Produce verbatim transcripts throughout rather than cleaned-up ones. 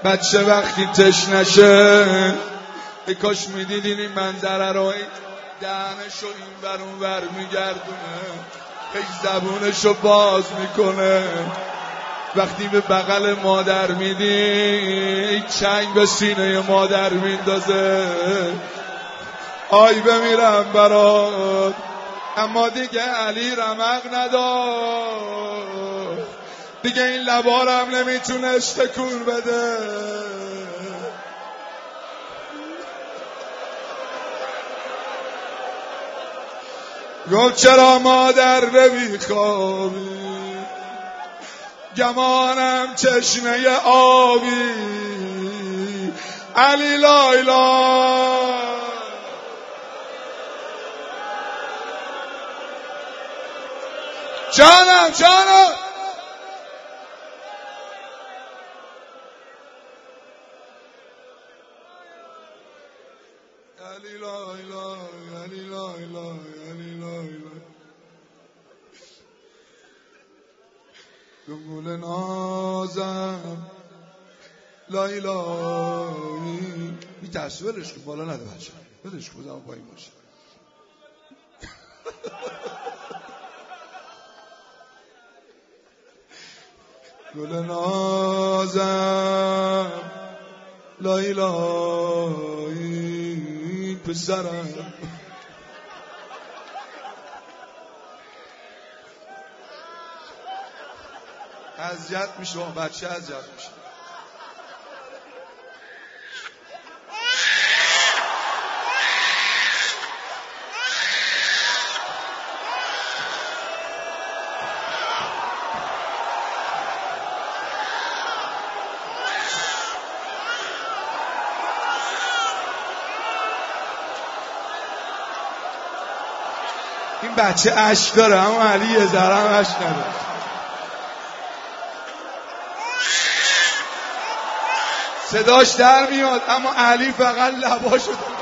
بچه وقتی تشنشه ای کاش میدیدین این منظره رو، دهنشو این ور اون ور میگردونه، ای زبونشو باز میکنه، وقتی به بغل مادر میدی ای چنگ به سینه مادر میندازه. آی بمیرم برات، اما دیگه علی رمق ندار، دیگه این لبارم نمیتونه تکون بده. گفت چرا مادر نمیخوابی، گمانم چشمه آبی، علی لایلا. جانم جانم علی لایلا، علی لایلا، علی لایلا. دنگول نازم لایلایی. میترسی ولش کن، بالا نده بچه، ولش کن بزنم پایین باشه. گل نازم لایلایی پسرم. اذیت میشه بچه، اذیت میشه. این بچه اشک داره اما علی یه ذره هم اشک نداره. صداش در میاد اما علی فقط لباشو داره.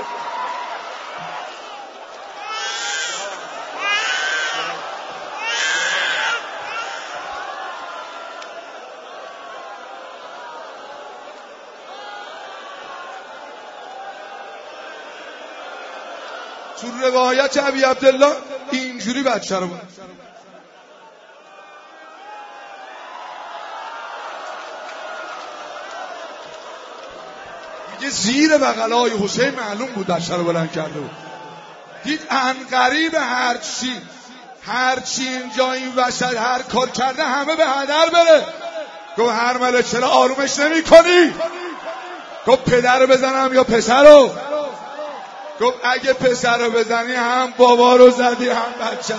تو روایت ابی عبدالله اینجوری بچه رو بود. میگه زیر بغلای حسین معلوم بود بچه رو بلند کرده بود. دید عنقریب هرچی هرچی اینجا این وسط هر کار کرده همه به هدر بره. گفت هرمله چرا آرومش نمی کنی؟ گفت پدر رو بزنم یا پسر رو؟ گفت اگه پسر رو بزنی هم بابا رو زدی هم بچه.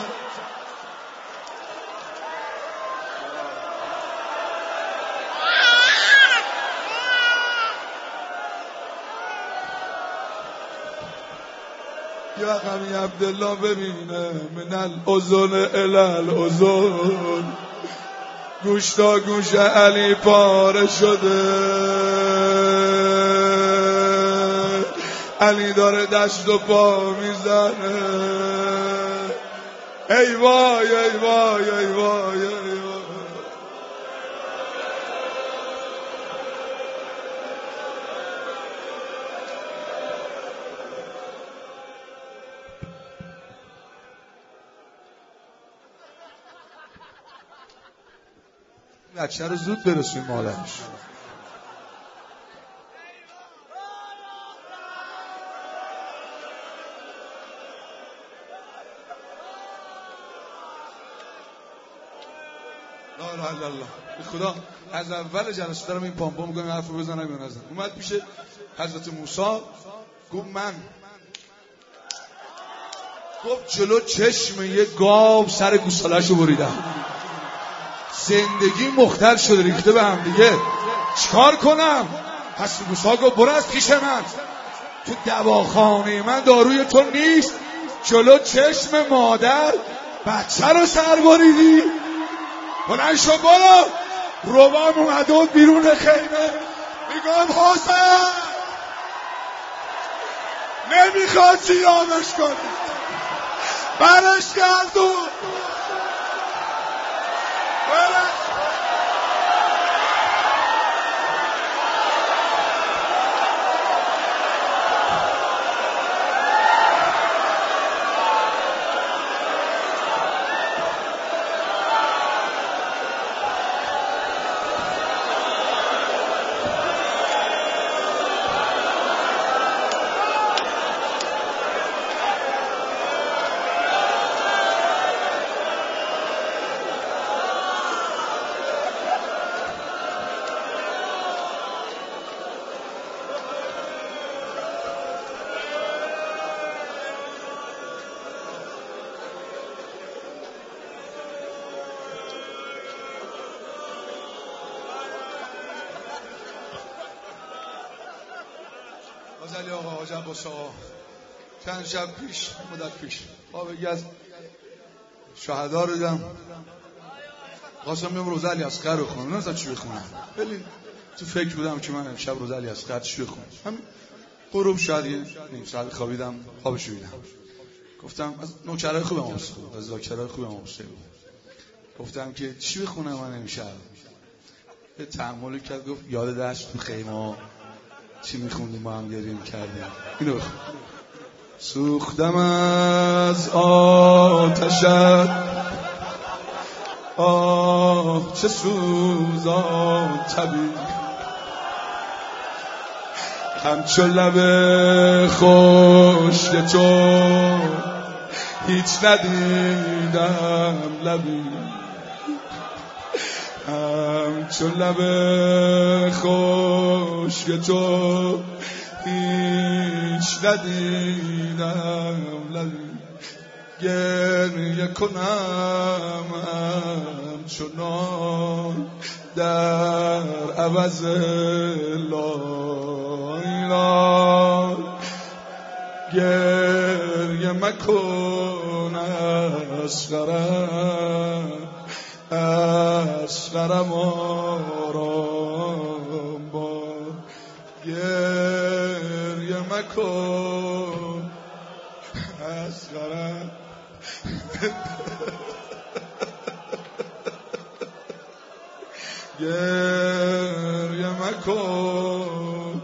یا غمی عبدالله ببینه من الاذن الی الاذن، گوش تا گوش علی پاره شده، علی داره دست و پا میزنه. ای وای ای وای ای وای ای وای. بچه رو زود برسون مادرش. لا اله الا الله. به خدا از اول جلسه دارم این پام پام میگم حرفو بزنم یا نزنم. اومد پیش حضرت موسی گفت من گفت جلو چشم یه گاو سر گوساله‌شو بریدم، زندگی مختل شده ریخته به هم دیگه، چیکار کنم؟ حضرت موسی گفت برو از پیش من، تو دواخانه من داروی تو نیست، جلو چشم مادر بچه رو سر بریدی. بلند شو برو. روبام اومده و بیرون خیمه میگم حسین نمیخواد زیادش کنی، برش گردون برش. غزلی آقا حاج عباس آقا چند شب پیش مدت پیش با بگی از شهدا رو دیدم خواستم بیم روز علی اصغر رو بخونم نمی‌دونم چی بخونم خیلی تو فکر بودم که من امشب روز علی اصغر چی بخونم هم غروب شاید یه نیم ساعت خوابیدم خوابشو دیدم گفتم از نوکرای خوبم واسه خوب از ذاکرای خوبم واسه گفتم که چی بخونم من امشب یه تأملی کرد گفت یاد دشت تو خیمه چی میخوندیم با هم گریه میکردیم اینو بخون سوختم از آتشت آه چه سوزان طبیب همچو لب خشک تو هیچ ندیدم لبی همچو لب خشک تو هیچ ندیدم لبی گریه کنم همچنان در عوض لایلا گریه مکن اصغرم اصغرم آرام با گریه مکن اصغرم گریه مکن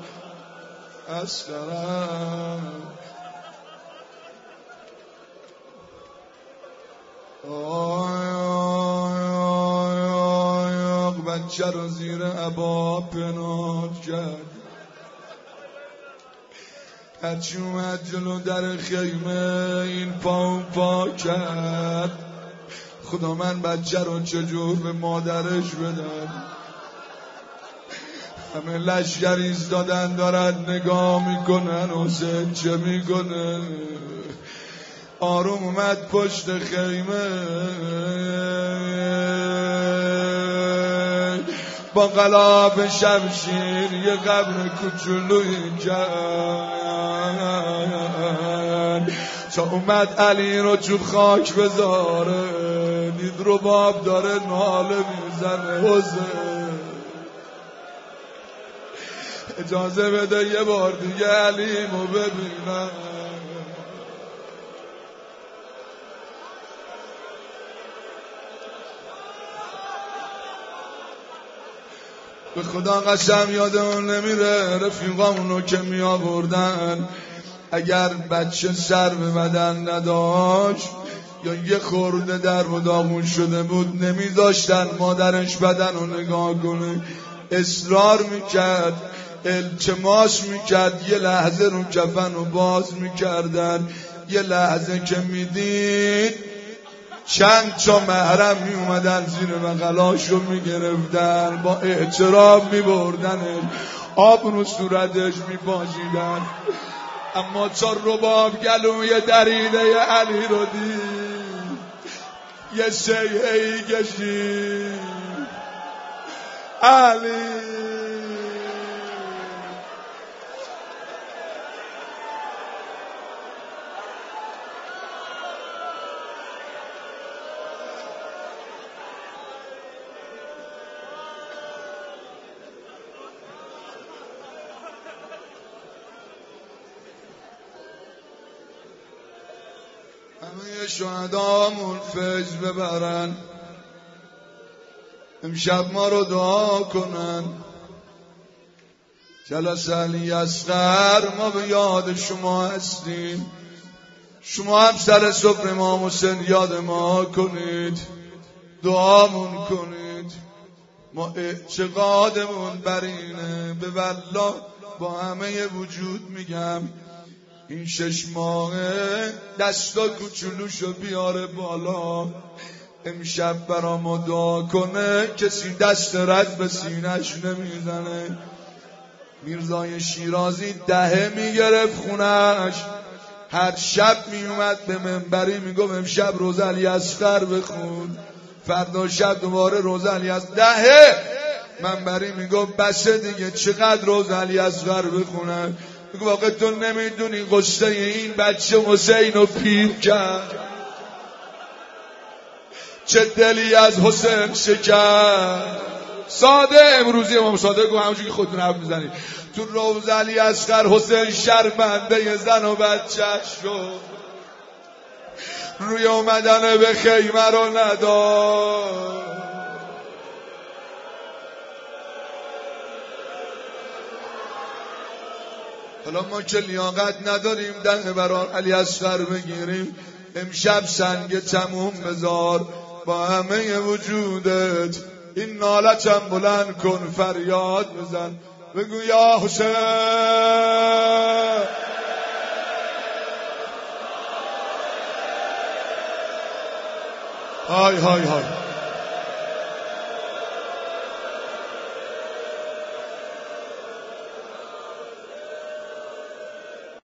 اصغرم آی آی آی آی بچه رو زیر عبا پنهان کرد هرچی اومد جلو در خیمه این پا اون پا کرد خدا من بچه رو چجور به مادرش بدم همه لشگر ایستادن دارن نگاه میکنن حسین چه میکنه آروم اومد پشت خیمه با قلاب شمشیر یه قبر کوچولوی جن تا اومد علی رو تو خاک بذاره دید رباب داره ناله میزنه حسین اجازه بده یه بار دیگه علیمو ببینم به خدا قسم یادمون نمیره رفیقامونو که می آوردن اگر بچه سر به بدن نداشت یا یه خورده در و داغون شده بود نمیذاشتن مادرش بدن رو نگاه کنه اصرار میکرد التماس میکرد یه لحظه رو کفن رو باز میکردن یه لحظه که میدید چند تا محرم می اومدن زیر بغلاش رو می گرفتن با احترام می بردن آب رو صورتش می پاشیدن اما تا رباب گلوی دریده علی رو دید یه سیهی کشید علی همه شهدامون فیض ببرن امشب ما رو دعا کنن جلس علی اصغر ما به یاد شما هستیم شما هم سر صبح امام حسین یاد ما کنید دعامون کنید ما اعتقادمون بر اینه به والله با همه وجود میگم این شش ماهه دستا کوچولوشو بیاره بالا امشب برا ما دعا کنه کسی دست رد به سینش نمیزنه میرزای شیرازی دهه میگرفت خونش هر شب میومد به منبری میگم امشب روز علی اصغر بخون فردا شب دوباره روز علی اصغر دهه منبری میگم بسه دیگه چقدر روز علی اصغر بخونن میگو واقع تو نمیدونی قصه این بچه حسین رو پیر کرد، چه دلی از حسین شکر. ساده امروزی امام صادق گفت همونجوری که خودتون حرف میزنید تو روز علی اصغر حسین شرمنده زن و بچه‌ش شد، روی اومدن به خیمه رو نداد. حالا ما که لیاقت نداریم دم برای علی اصغر بگیریم، امشب سنگ تموم بذار با همه وجودت، این نالتم بلند کن فریاد بزن، بگو یا حسین. های های های